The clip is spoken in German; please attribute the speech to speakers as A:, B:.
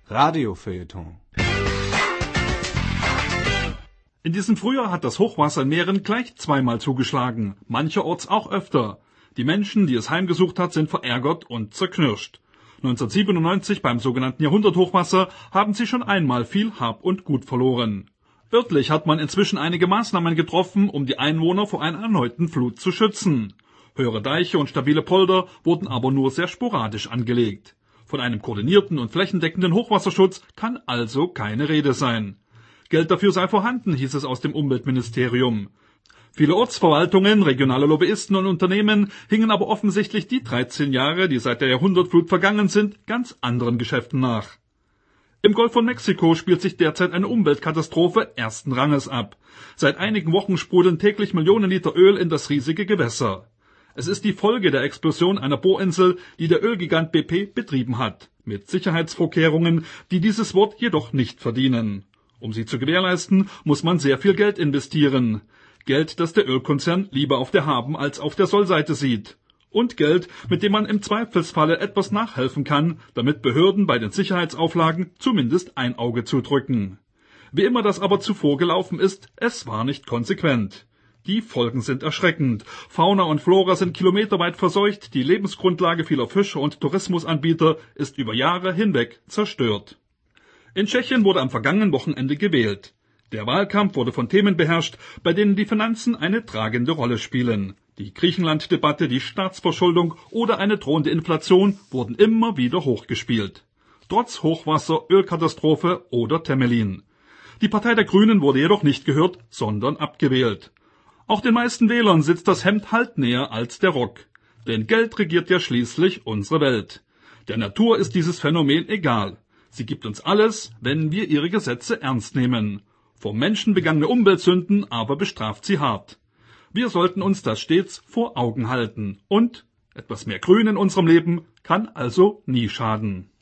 A: Radiofeuilleton.
B: In diesem Frühjahr hat das Hochwasser in Mähren gleich zweimal zugeschlagen, mancherorts auch öfter. Die Menschen, die es heimgesucht hat, sind verärgert und zerknirscht. 1997 beim sogenannten Jahrhunderthochwasser haben sie schon einmal viel Hab und Gut verloren. Örtlich hat man inzwischen einige Maßnahmen getroffen, um die Einwohner vor einer erneuten Flut zu schützen. Höhere Deiche und stabile Polder wurden aber nur sehr sporadisch angelegt. Von einem koordinierten und flächendeckenden Hochwasserschutz kann also keine Rede sein. Geld dafür sei vorhanden, hieß es aus dem Umweltministerium. Viele Ortsverwaltungen, regionale Lobbyisten und Unternehmen hingen aber offensichtlich die 13 Jahre, die seit der Jahrhundertflut vergangen sind, ganz anderen Geschäften nach. Im Golf von Mexiko spielt sich derzeit eine Umweltkatastrophe ersten Ranges ab. Seit einigen Wochen sprudeln täglich Millionen Liter Öl in das riesige Gewässer. Es ist die Folge der Explosion einer Bohrinsel, die der Ölgigant BP betrieben hat, mit Sicherheitsvorkehrungen, die dieses Wort jedoch nicht verdienen. Um sie zu gewährleisten, muss man sehr viel Geld investieren. Geld, das der Ölkonzern lieber auf der Haben- als auf der Sollseite sieht. Und Geld, mit dem man im Zweifelsfalle etwas nachhelfen kann, damit Behörden bei den Sicherheitsauflagen zumindest ein Auge zudrücken. Wie immer das aber zuvor gelaufen ist, es war nicht konsequent. Die Folgen sind erschreckend. Fauna und Flora sind kilometerweit verseucht, die Lebensgrundlage vieler Fischer und Tourismusanbieter ist über Jahre hinweg zerstört. In Tschechien wurde am vergangenen Wochenende gewählt. Der Wahlkampf wurde von Themen beherrscht, bei denen die Finanzen eine tragende Rolle spielen. Die Griechenland-Debatte, die Staatsverschuldung oder eine drohende Inflation wurden immer wieder hochgespielt. Trotz Hochwasser, Ölkatastrophe oder Temelin. Die Partei der Grünen wurde jedoch nicht gehört, sondern abgewählt. Auch den meisten Wählern sitzt das Hemd halt näher als der Rock. Denn Geld regiert ja schließlich unsere Welt. Der Natur ist dieses Phänomen egal. Sie gibt uns alles, wenn wir ihre Gesetze ernst nehmen. Vom Menschen begangene Umweltsünden aber bestraft sie hart. Wir sollten uns das stets vor Augen halten. Und etwas mehr Grün in unserem Leben kann also nie schaden.